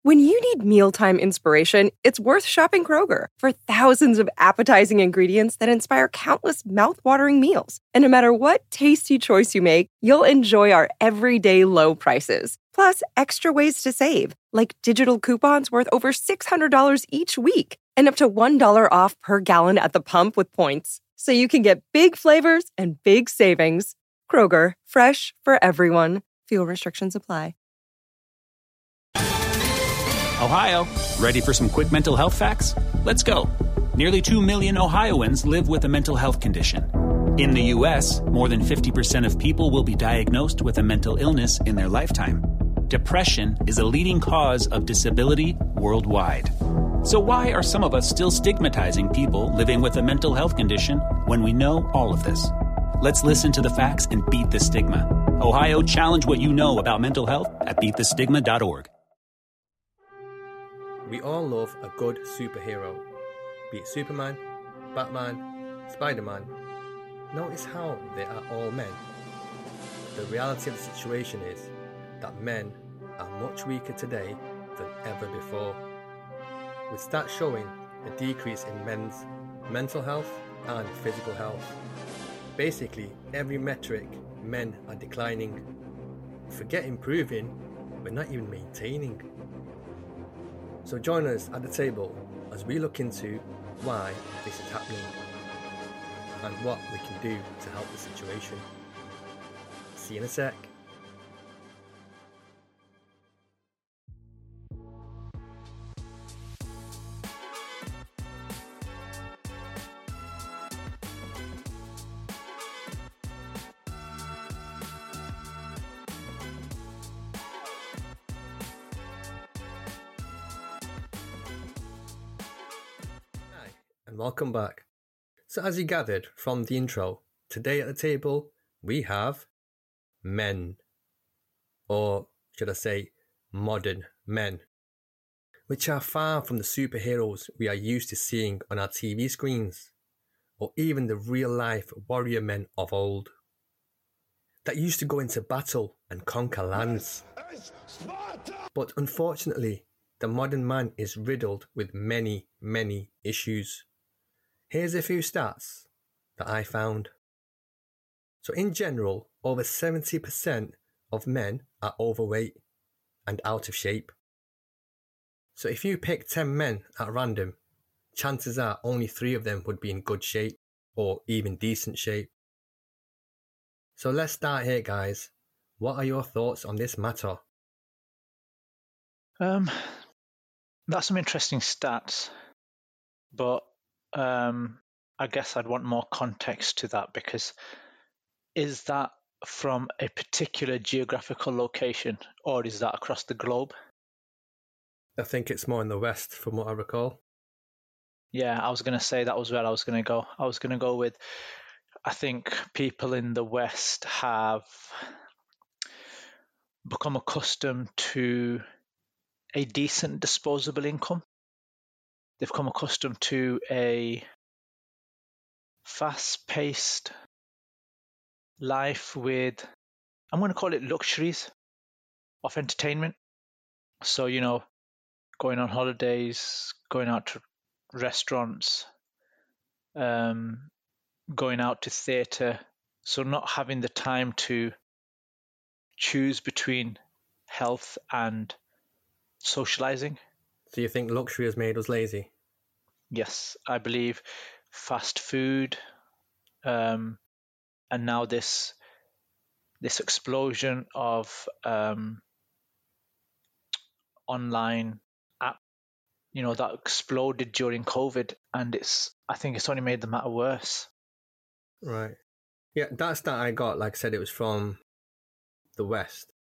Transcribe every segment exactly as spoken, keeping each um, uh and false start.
When you need mealtime inspiration, it's worth shopping Kroger for thousands of appetizing ingredients that inspire countless mouthwatering meals. And no matter what tasty choice you make, you'll enjoy our everyday low prices. Plus, extra ways to save, like digital coupons worth over six hundred dollars each week and up to one dollar off per gallon at the pump with points. So you can get big flavors and big savings. Kroger, fresh for everyone. Fuel restrictions apply. Ohio, ready for some quick mental health facts? Let's go. Nearly two million Ohioans live with a mental health condition. In the U S, more than fifty percent of people will be diagnosed with a mental illness in their lifetime. Depression is a leading cause of disability worldwide. So why are some of us still stigmatizing people living with a mental health condition when we know all of this? Let's listen to the facts and beat the stigma. Ohio, challenge what you know about mental health at beat the stigma dot org. We all love a good superhero, be it Superman, Batman, Spider-Man. Notice how they are all men. The reality of the situation is that men are much weaker today than ever before, with stats showing a decrease in men's mental health and physical health. Basically, every metric, men are declining. Forget improving, we're not even maintaining. So join us at the table as we look into why this is happening and what we can do to help the situation. See you in a sec. And welcome back. So as you gathered from the intro, today at the table we have men, or should I say modern men, which are far from the superheroes we are used to seeing on our T V screens, or even the real life warrior men of old, that used to go into battle and conquer lands. But unfortunately, the modern man is riddled with many, many issues. Here's a few stats that I found. So in general, over seventy percent of men are overweight and out of shape. So if you pick ten men at random, chances are only three of them would be in good shape or even decent shape. So let's start here, guys. What are your thoughts on this matter? Um, that's some interesting stats, but um, I guess I'd want more context to that, because is that from a particular geographical location or is that across the globe? I think it's more in the West from what I recall. Yeah, I was going to say that was where I was going to go. I was going to go with, I think people in the West have become accustomed to a decent disposable income. They've come accustomed to a fast-paced life with, I'm going to call it luxuries of entertainment. So, you know, going on holidays, going out to restaurants, um, going out to theatre. So not having the time to choose between health and socializing. So you think luxury has made us lazy? Yes, I believe fast food, um, and now this this explosion of um, online app, you know, that exploded during COVID, and it's I think it's only made the matter worse. Right. Yeah, that stat I got, like I said, it was from the West.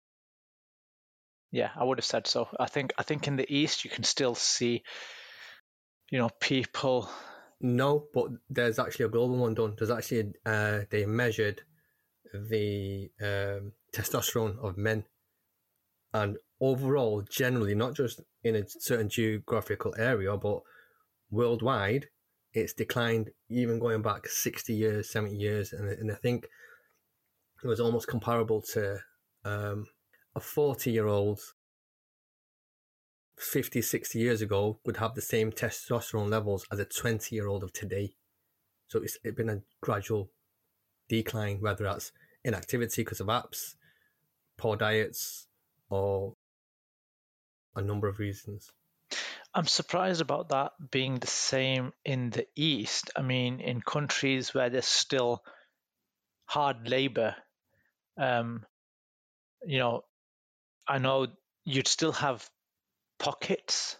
Yeah, I would have said so. I think I think in the East you can still see, you know, people. No, but there's actually a global one done. There's actually uh, they measured the um, testosterone of men, and overall, generally, not just in a certain geographical area, but worldwide, it's declined. Even going back sixty years, seventy years, and, and I think it was almost comparable to um, a forty-year-old fifty, sixty years ago would have the same testosterone levels as a twenty year old of today. So it's, it's been a gradual decline, whether that's inactivity because of apps, poor diets, or a number of reasons. I'm surprised about that being the same in the East. I mean, in countries where there's still hard labor, um, you know, I know you'd still have pockets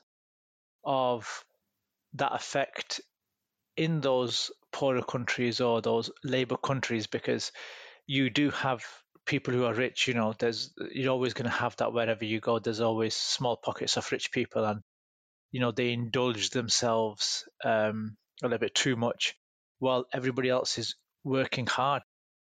of that effect in those poorer countries or those labor countries, because you do have people who are rich. You know, there's you're always going to have that wherever you go. There's always small pockets of rich people, and you know they indulge themselves um, a little bit too much, while everybody else is working hard.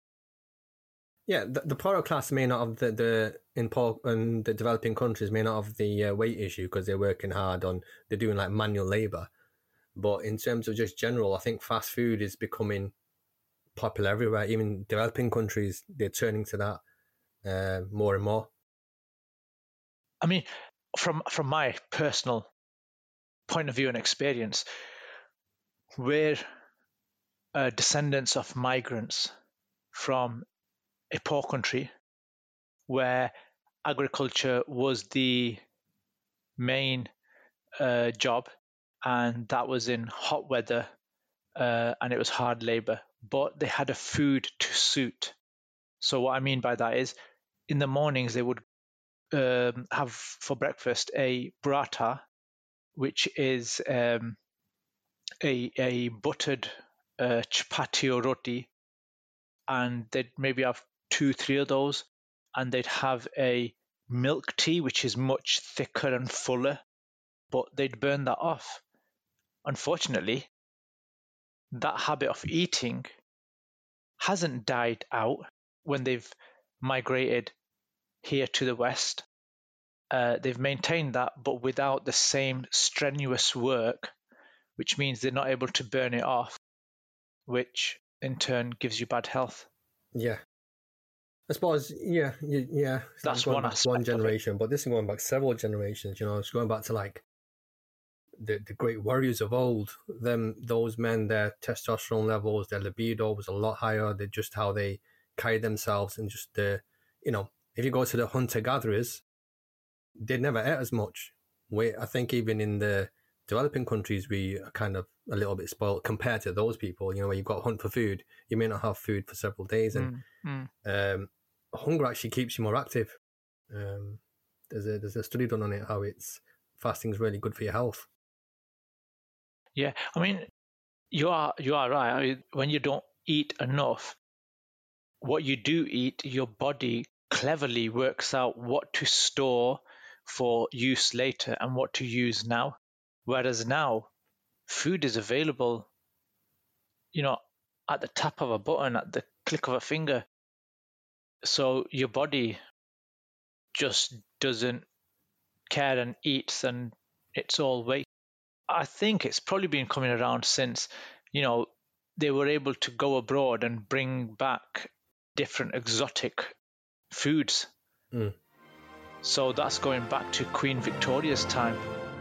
Yeah, the, the poorer class may not have the, the in poor in the developing countries may not have the uh, weight issue because they're working hard on they're doing like manual labor. But in terms of just general, I think fast food is becoming popular everywhere. Even developing countries, they're turning to that uh, more and more. I mean, from from my personal point of view and experience, we're uh, descendants of migrants from a poor country where agriculture was the main uh, job, and that was in hot weather, uh, and it was hard labor, but they had a food to suit. So what I mean by that is, in the mornings they would um, have for breakfast a burrata, which is um, a a buttered uh, chapati or roti, and they'd maybe have two, three of those, and they'd have a milk tea, which is much thicker and fuller, but they'd burn that off. Unfortunately, that habit of eating hasn't died out when they've migrated here to the West. Uh, they've maintained that, but without the same strenuous work, which means they're not able to burn it off, which in turn gives you bad health. Yeah. I suppose, yeah, yeah. That's going one back aspect one of generation, but this is going back several generations. You know, it's going back to like the the great warriors of old. Them, those men, their testosterone levels, their libido was a lot higher. They just how they carried themselves, and just the, you know, if you go to the hunter gatherers, they never ate as much. We, I think, even in the developing countries, we are kind of a little bit spoiled compared to those people. You know, where you've got hunt for food, you may not have food for several days, and mm, mm. um, hunger actually keeps you more active. Um, there's a there's a study done on it how it's fasting is really good for your health. Yeah, I mean, you are you are right. I mean, when you don't eat enough, what you do eat, your body cleverly works out what to store for use later and what to use now. Whereas now, food is available, you know, at the tap of a button, at the click of a finger. So your body just doesn't care and eats, and it's all waste. I think it's probably been coming around since, you know, they were able to go abroad and bring back different exotic foods. Mm. So that's going back to Queen Victoria's time.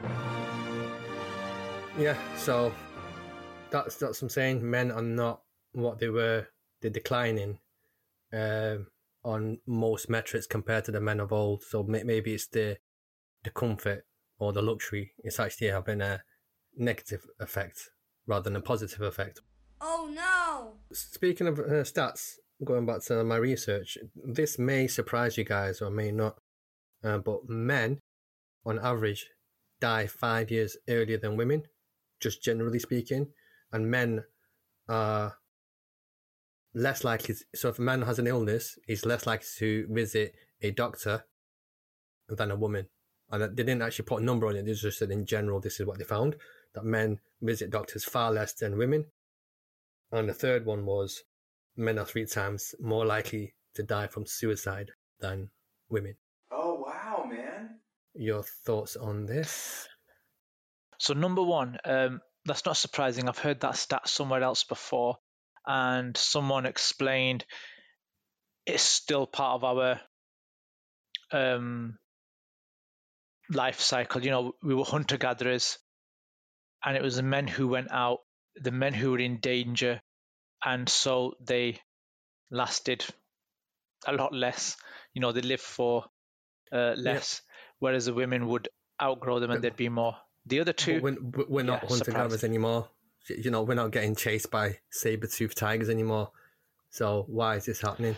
Yeah, so that's that's what I'm saying. Men are not what they were. They're declining um, on most metrics compared to the men of old. So maybe it's the the comfort or the luxury. It's actually having a negative effect rather than a positive effect. Oh no! Speaking of uh, stats, going back to my research, this may surprise you guys or may not, uh, but men, on average, die five years earlier than women, just generally speaking, and men are less likely. To, so if a man has an illness, he's less likely to visit a doctor than a woman. And they didn't actually put a number on it. They just said in general, this is what they found, that men visit doctors far less than women. And the third one was men are three times more likely to die from suicide than women. Oh, wow, man. Your thoughts on this? So number one, um, that's not surprising. I've heard that stat somewhere else before, and someone explained it's still part of our um, life cycle. You know, we were hunter-gatherers, and it was the men who went out, the men who were in danger, and so they lasted a lot less. You know, they lived for uh, less, yep. Whereas the women would outgrow them and but, there'd be more. The other two... But we're, we're not yeah, hunter-gatherers anymore. You know, we're not getting chased by saber-toothed tigers anymore. So why is this happening?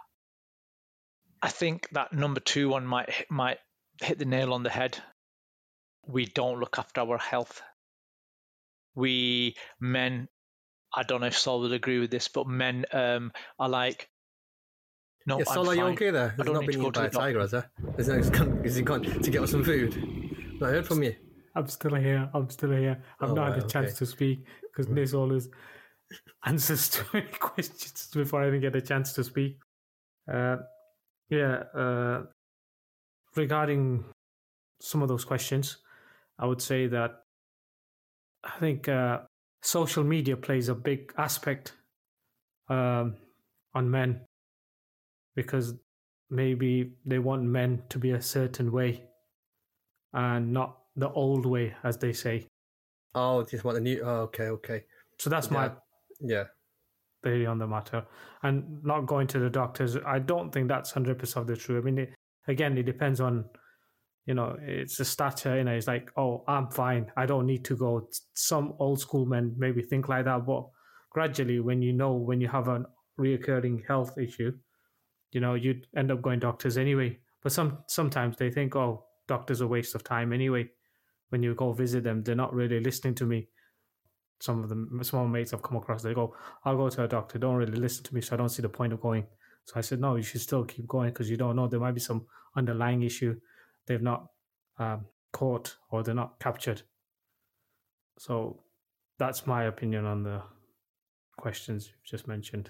I think that number two one might might hit the nail on the head. We don't look after our health. We, men, I don't know if Sol will agree with this, but men um, are like, no, yeah, I'm Sol, fine. are you okay there? There's I don't not need been to go eaten by to a tiger, has there? Is, there, is he gone to get us some food? Not heard from you. I'm still here. I'm still here. I've oh, not right, had a chance okay. to speak because Niz always answers too many questions before I even get a chance to speak. Uh, yeah, uh, regarding some of those questions, I would say that I think uh, social media plays a big aspect um, on men because maybe they want men to be a certain way and not the old way, as they say. Oh, just want the new... Oh, okay, okay. So that's yeah. my yeah. theory on the matter. And not going to the doctors, I don't think that's one hundred percent of the truth. I mean, it, again, it depends on, you know, it's a stature, you know, it's like, oh, I'm fine, I don't need to go. Some old school men maybe think like that, but gradually when you know, when you have a reoccurring health issue, you know, you'd end up going doctors anyway. But some sometimes they think, oh, doctors are a waste of time anyway. When you go visit them, they're not really listening to me. Some of them, some of my mates I've come across, they go, I'll go to a doctor, don't really listen to me, so I don't see the point of going. So I said, no, you should still keep going because you don't know. There might be some underlying issue they've not um, caught or they're not captured. So that's my opinion on the questions you've just mentioned.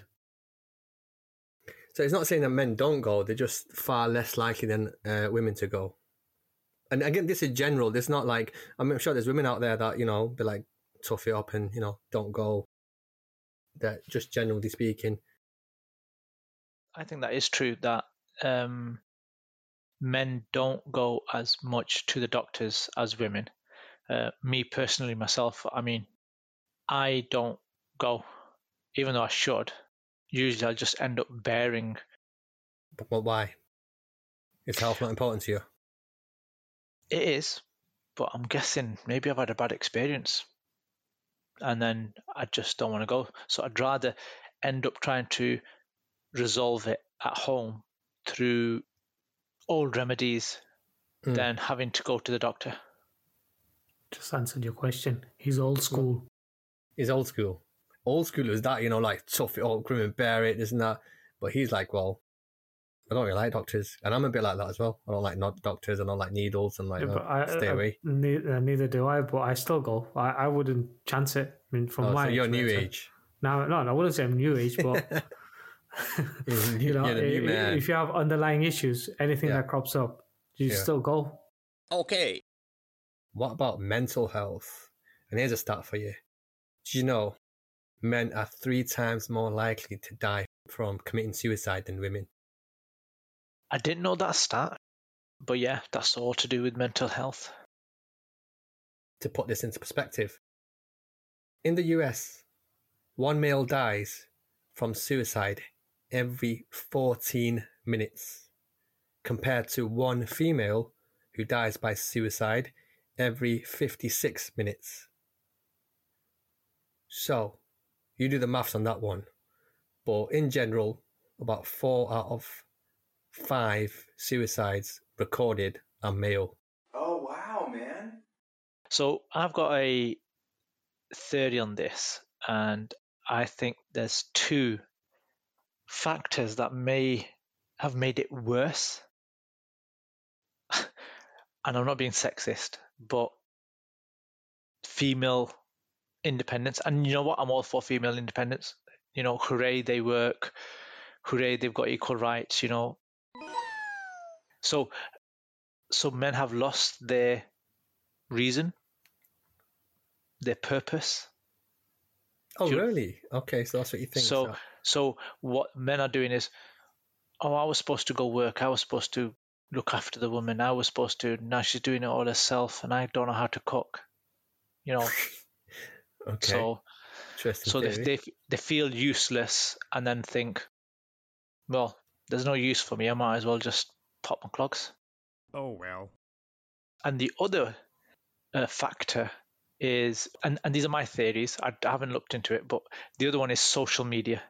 So it's not saying that men don't go, they're just far less likely than uh, women to go. And again, this is general. There's not like, I'm sure there's women out there that, you know, be like, tough it up and, you know, don't go. That just generally speaking. I think that is true that um, men don't go as much to the doctors as women. Uh, me personally, myself, I mean, I don't go, even though I should. Usually I'll just end up bearing. But, but why? Is health not important to you? It is, but I'm guessing maybe I've had a bad experience and then I just don't want to go. So I'd rather end up trying to resolve it at home through old remedies mm. than having to go to the doctor. Just answered your question. He's old school. He's old school. Old school is that, you know, like tough it up, grim and bear it, this and that. But he's like, well, I don't really like doctors. And I'm a bit like that as well. I don't like not doctors. I don't like needles and like, yeah, no, I, stay I, away. Neither, neither do I, but I still go. I, I wouldn't chance it. I mean, from oh, my so you're new age. No, no, I wouldn't say I'm new age, but you know, if, if you have underlying issues, anything yeah. that crops up, you yeah. still go. Okay. What about mental health? And here's a stat for you. Do you know men are three times more likely to die from committing suicide than women? I didn't know that stat, but yeah, that's all to do with mental health. To put this into perspective, in the U S, one male dies from suicide every fourteen minutes, compared to one female who dies by suicide every fifty-six minutes. So, you do the maths on that one. But in general, about four out of five suicides recorded are male. Oh, wow, man. So I've got a theory on this, and I think there's two factors that may have made it worse. And I'm not being sexist, but female independence. And you know what? I'm all for female independence. You know, hooray, they work. Hooray, they've got equal rights, you know. So, so men have lost their reason, their purpose. Oh, you, really? Okay, so that's what you think. So, so, so what men are doing is, oh, I was supposed to go work. I was supposed to look after the woman. I was supposed to. Now she's doing it all herself, and I don't know how to cook. You know. Okay. So, Interesting so they, theory. they they feel useless, and then think, well, there's no use for me. I might as well just pop my clogs. Oh well. And the other uh, factor is, and, and these are my theories. I, I haven't looked into it, but the other one is social media.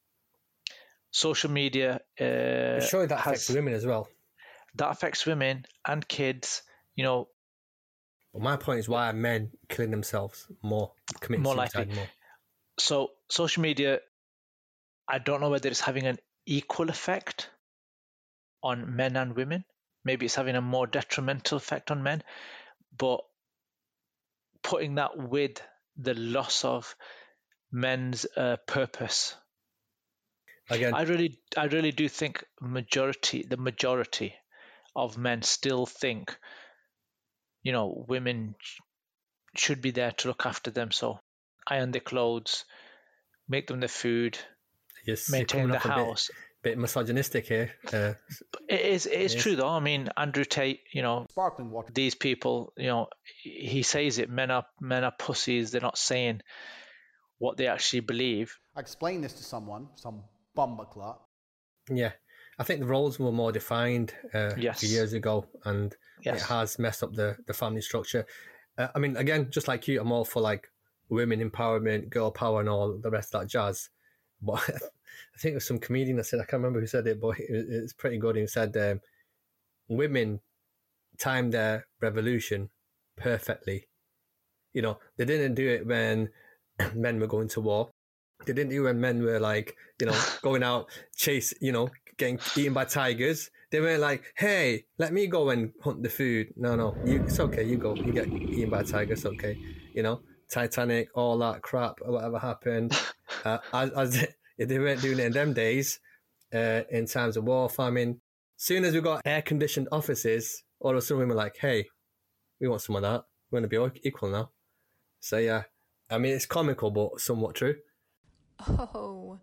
Social media. Uh, Surely that has, affects women as well. That affects women and kids. You know. But my point is, why are men killing themselves more, committing More suicide likely. more? So social media, I don't know whether it's having an equal effect on men and women. Maybe it's having a more detrimental effect on men, but putting that with the loss of men's uh, purpose. Again, I really, I really do think majority, the majority of men still think, you know, women sh- should be there to look after them. So iron their clothes, make them their food, yes, maintain you're the coming off a house. bit, bit misogynistic here. Uh, It is, it is Yes. true though. I mean, Andrew Tate, you know, Sparkling water. these people, you know, he says it. Men are men are pussies. They're not saying what they actually believe. I explained this to someone, some bumbuckler. yeah, I think the roles were more defined uh, Yes. a few years ago, and Yes. it has messed up the, the family structure. Uh, I mean, again, just like you, I'm all for like women empowerment, girl power, and all the rest of that jazz. But I think it was some comedian that said, I can't remember who said it, but it, it's pretty good. He said, um, women timed their revolution perfectly. You know, they didn't do it when men were going to war. They didn't do it when men were like, you know, going out, chase, you know, getting eaten by tigers. They weren't like, hey, let me go and hunt the food. No, no, you, it's okay. You go. You get eaten by tigers. Okay. You know, Titanic, all that crap, or whatever happened. Uh, as, as if they weren't doing it in them days, uh, in times of war, famine. Soon as we got air-conditioned offices, all of a sudden we were like, hey, we want some of that. We want to be equal now. So yeah, I mean, it's comical, but somewhat true. Oh,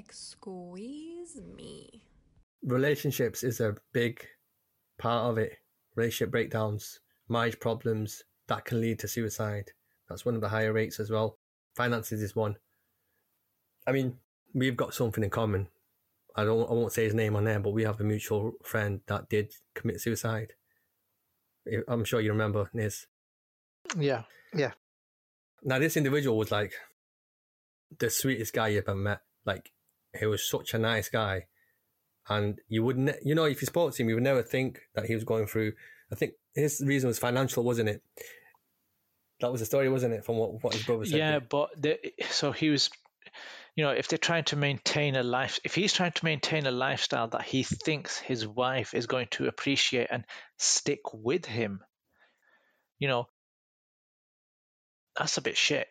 excuse me. Relationships is a big part of it. Relationship breakdowns, marriage problems, that can lead to suicide. That's one of the higher rates as well. Finances is one. I mean, we've got something in common. I don't. I won't say his name on there, but we have a mutual friend that did commit suicide. I'm sure you remember, Niz. Yeah. Yeah. Now, this individual was like the sweetest guy you ever met. Like, he was such a nice guy. And you wouldn't, you know, if you spoke to him, you would never think that he was going through, I think his reason was financial, wasn't it? That was the story, wasn't it, from what, what his brother said? Yeah, but the, so he was, you know, if they're trying to maintain a life, if he's trying to maintain a lifestyle that he thinks his wife is going to appreciate and stick with him, you know, that's a bit shit.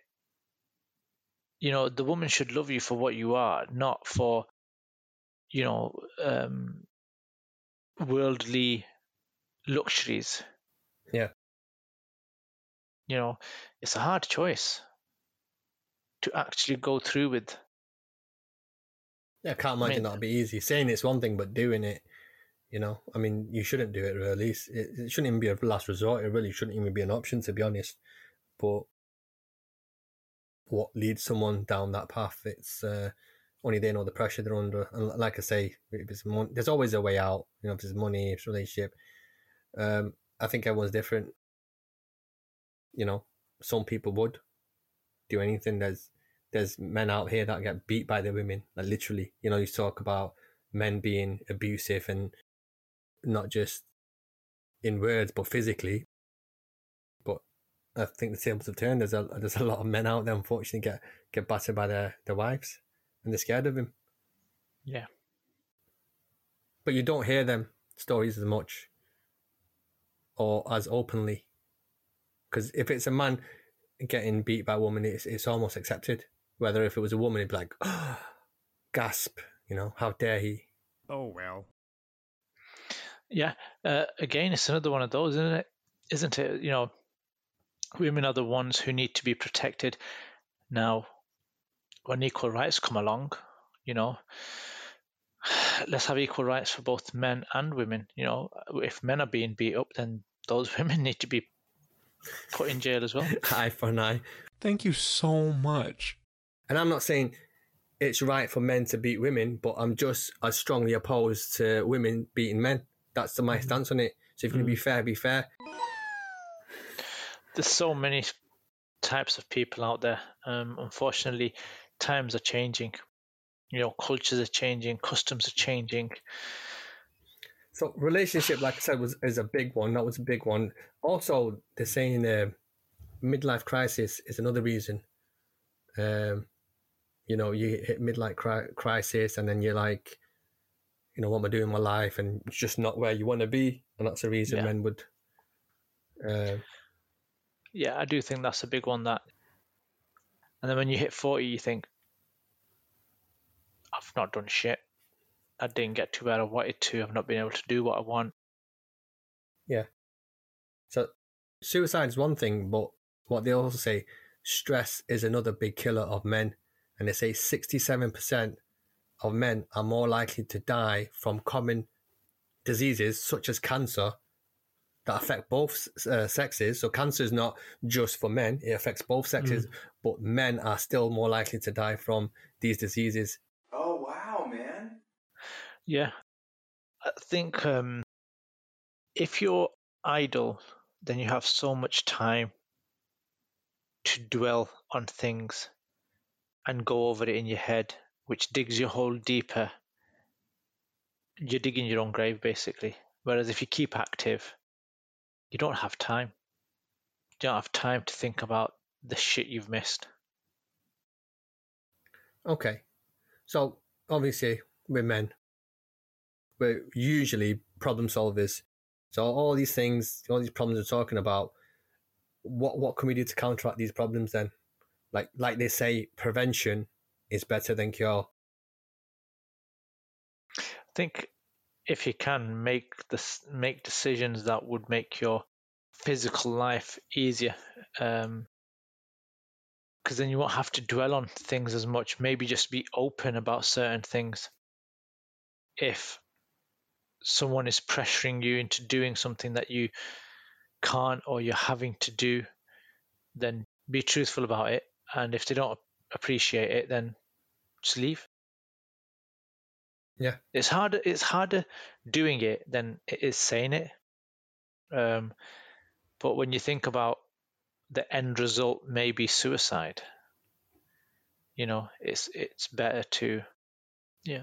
You know, the woman should love you for what you are, not for, you know, um, worldly luxuries. Yeah. You know, it's a hard choice to actually go through with. Yeah, I can't imagine I mean, that'd be easy. Saying it's one thing, but doing it, you know, I mean, you shouldn't do it really. It, it shouldn't even be a last resort. It really shouldn't even be an option, to be honest. But what leads someone down that path, it's uh, only they know the pressure they're under. And like I say, if it's mon- there's always a way out. You know, if it's money, if it's relationship. Um, I think everyone's different. You know, some people would do anything. There's there's men out here that get beat by their women, like literally. You know, you talk about men being abusive and not just in words, but physically. But I think the tables have turned. There's a there's a lot of men out there, unfortunately, get get battered by their, their wives, and they're scared of them. Yeah. But you don't hear them stories as much or as openly. Because if it's a man getting beat by a woman, it's it's almost accepted. Whether if it was a woman, it'd be like, oh, gasp, you know, how dare he? Oh, well. Yeah. Uh, again, it's another one of those, isn't it? Isn't it? You know, women are the ones who need to be protected. Now, when equal rights come along, you know, let's have equal rights for both men and women. You know, if men are being beat up, then those women need to be put in jail as well. Eye for an eye. Thank you so much. And I'm not saying it's right for men to beat women, but I'm just as strongly opposed to women beating men. That's my stance on it. So if you're going to be fair, be fair. There's so many types of people out there. Um, unfortunately, times are changing. You know, cultures are changing, customs are changing. So relationship, like I said, was is a big one. That was a big one. Also, they're saying uh, midlife crisis is another reason. Um, you know, you hit midlife cri- crisis, and then you're like, you know, what am I doing in my life? And it's just not where you want to be, and that's the reason Yeah. men would. Uh, Yeah, I do think that's a big one. That, and then when you hit forty, you think, I've not done shit. I didn't get to where I wanted to. I've not been able to do what I want. yeah. So suicide is one thing, but what they also say, stress is another big killer of men. And they say sixty-seven percent of men are more likely to die from common diseases such as cancer that affect both uh, sexes. So cancer is not just for men, it affects both sexes, mm. but men are still more likely to die from these diseases. Oh, wow, man. Yeah. I think um, if you're idle, then you have so much time to dwell on things and go over it in your head, which digs your hole deeper. You're digging your own grave, basically. Whereas if you keep active, you don't have time. You don't have time to think about the shit you've missed. Okay. So, obviously, we're men. We're usually problem solvers. So all these things, all these problems we're talking about, what what can we do to counteract these problems then? Like like they say, prevention is better than cure. I think if you can make this, make decisions that would make your physical life easier, um, because then you won't have to dwell on things as much. Maybe just be open about certain things. If someone is pressuring you into doing something that you can't or you're having to do, then be truthful about it. And if they don't appreciate it, then just leave. Yeah. It's harder, it's harder doing it than it is saying it. Um, but when you think about the end result may be suicide, you know, it's it's better to, yeah.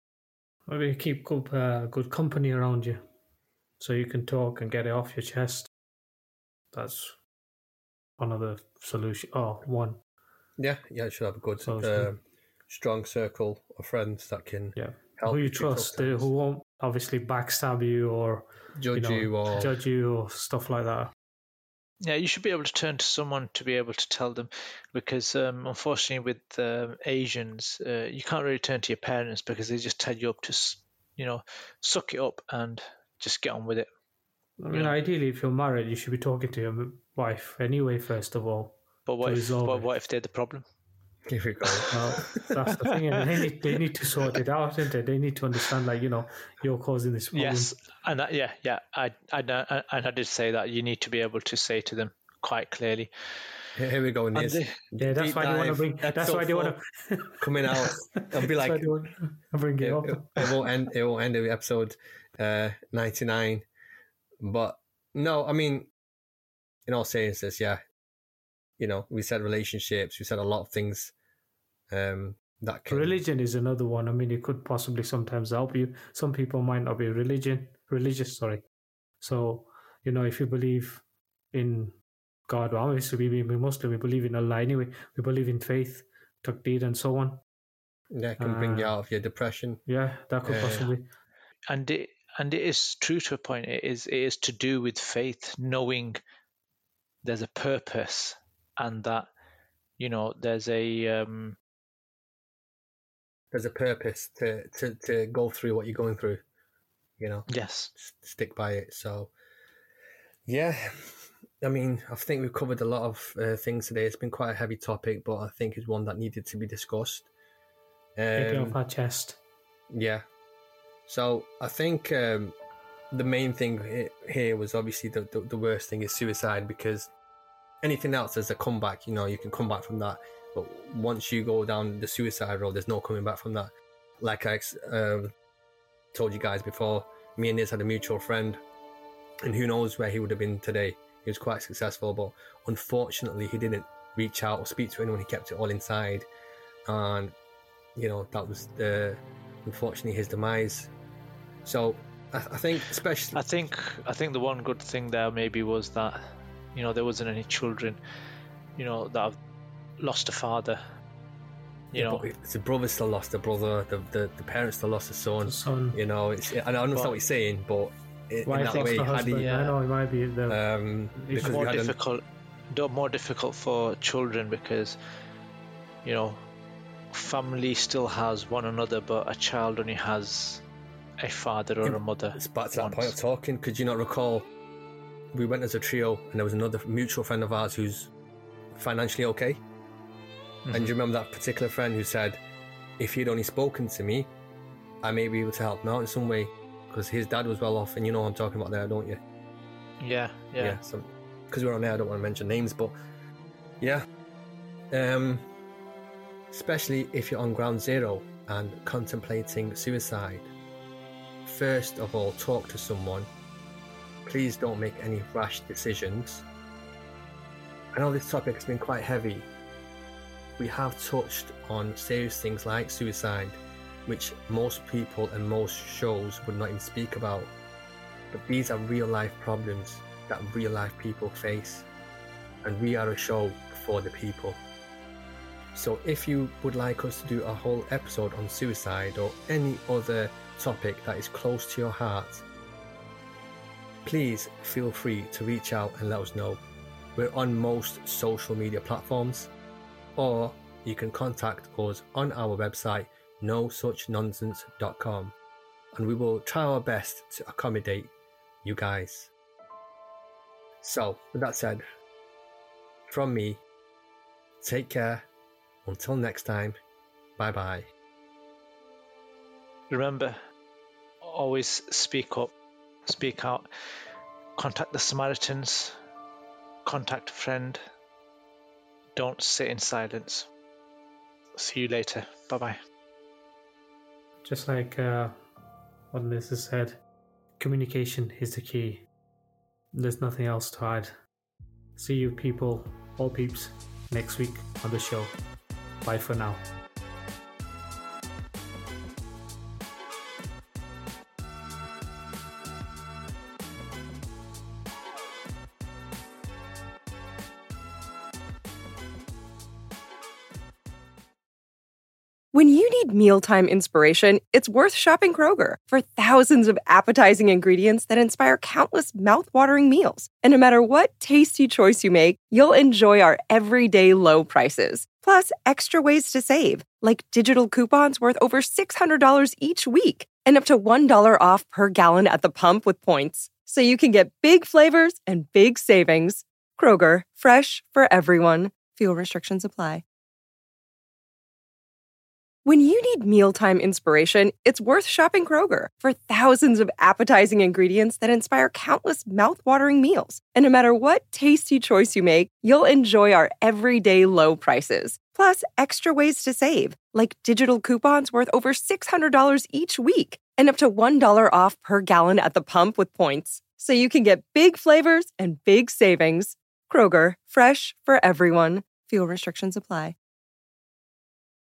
Maybe keep good, uh, good company around you so you can talk and get it off your chest. That's one of the solutions. Oh, one. Yeah, yeah, you should have a good, uh, strong circle of friends that can yeah. help who you trust, uh, who won't obviously backstab you or judge you, know, you or judge you or stuff like that. Yeah, you should be able to turn to someone to be able to tell them, because um, unfortunately with uh, Asians, uh, you can't really turn to your parents because they just tell you up to, you know, suck it up and just get on with it. I mean, yeah. Ideally, if you're married, you should be talking to your wife anyway, first of all. But what if, what, what if they're the problem? Here we go. Well, that's the thing. And they need, they need to sort it out, don't they? They need to understand, like, you know, you're causing this problem. Yes, and that, yeah, yeah. I, I, I, and I did say that you need to be able to say to them quite clearly. Here we go, Niz. Yeah, that's why they want to bring. That's why they want to coming out. I'll be like, bring it, it up. It, it won't end. It won't end with episode uh, ninety-nine. But no, I mean, in all seriousness, yeah. You know, we said relationships. We said a lot of things. Um, that can... Religion is another one. I mean, it could possibly sometimes help you. Some people might not be religion religious. Sorry. So you know, if you believe in God, well, obviously we, we Muslim, we believe in Allah anyway. We believe in faith, taqdeer, and so on. Yeah, it can uh, bring you out of your depression. Yeah, that could uh, possibly. And it and it is true to a point. It is it is to do with faith, knowing there's a purpose, and that, you know, there's a um, there's a purpose to, to, to go through what you're going through. You know. Yes. Stick by it. So, yeah. I mean, I think we've covered a lot of uh, things today. It's been quite a heavy topic, but I think it's one that needed to be discussed. Um, Take it off our chest. Yeah. So I think um, the main thing here was obviously the, the, the worst thing is suicide, because anything else as a comeback, you know, you can come back from that. But once you go down the suicide road, there's no coming back from that. Like I um, told you guys before, me and Niz had a mutual friend, and who knows where he would have been today. He was quite successful, but unfortunately he didn't reach out or speak to anyone. He kept it all inside, and you know, that was the unfortunately his demise. So I, I think especially I think I think the one good thing there maybe was that, you know, there wasn't any children, you know, that have lost a father. You yeah, know, but the brother still lost a brother, the, the the parents still lost a son. son. You know, it's I understand But- what you're saying, but in, in Wife that lost way, the had husband. he, Yeah. I know it might be the um, It's because more we had an- difficult, do- more difficult for children because, you know, family still has one another, but a child only has a father or a mother. It's back to that once. point of talking. Could you not recall? We went as a trio, and there was another mutual friend of ours who's financially okay. Mm-hmm. And do you remember that particular friend who said, if he'd only spoken to me, I may be able to help him out in some way, because his dad was well off, and you know what I'm talking about there, don't you? Yeah, yeah. Yeah. So, because we're on there, I don't want to mention names, but yeah. Um, especially if you're on ground zero and contemplating suicide. First of all, talk to someone. Please don't make any rash decisions. I know this topic has been quite heavy. We have touched on serious things like suicide, which most people and most shows would not even speak about. But these are real life problems that real life people face, and we are a show for the people. So if you would like us to do a whole episode on suicide or any other topic that is close to your heart, please feel free to reach out and let us know. We're on most social media platforms, or you can contact us on our website no such nonsense dot com, and we will try our best to accommodate you guys. So with that said, from me, take care. Until next time, bye bye. Remember, always speak up, speak out, contact the Samaritans, contact a friend. Don't sit in silence. See you later. Bye bye. just like uh, what Liz has said. Communication is the key. There's nothing else to add. See you people, all peeps, next week on the show. Bye for now. When you need mealtime inspiration, it's worth shopping Kroger for thousands of appetizing ingredients that inspire countless mouthwatering meals. And no matter what tasty choice you make, you'll enjoy our everyday low prices. Plus, extra ways to save, like digital coupons worth over six hundred dollars each week and up to one dollar off per gallon at the pump with points. So you can get big flavors and big savings. Kroger, fresh for everyone. Fuel restrictions apply. When you need mealtime inspiration, it's worth shopping Kroger for thousands of appetizing ingredients that inspire countless mouthwatering meals. And no matter what tasty choice you make, you'll enjoy our everyday low prices. Plus, extra ways to save, like digital coupons worth over six hundred dollars each week and up to one dollar off per gallon at the pump with points. So you can get big flavors and big savings. Kroger, fresh for everyone. Fuel restrictions apply.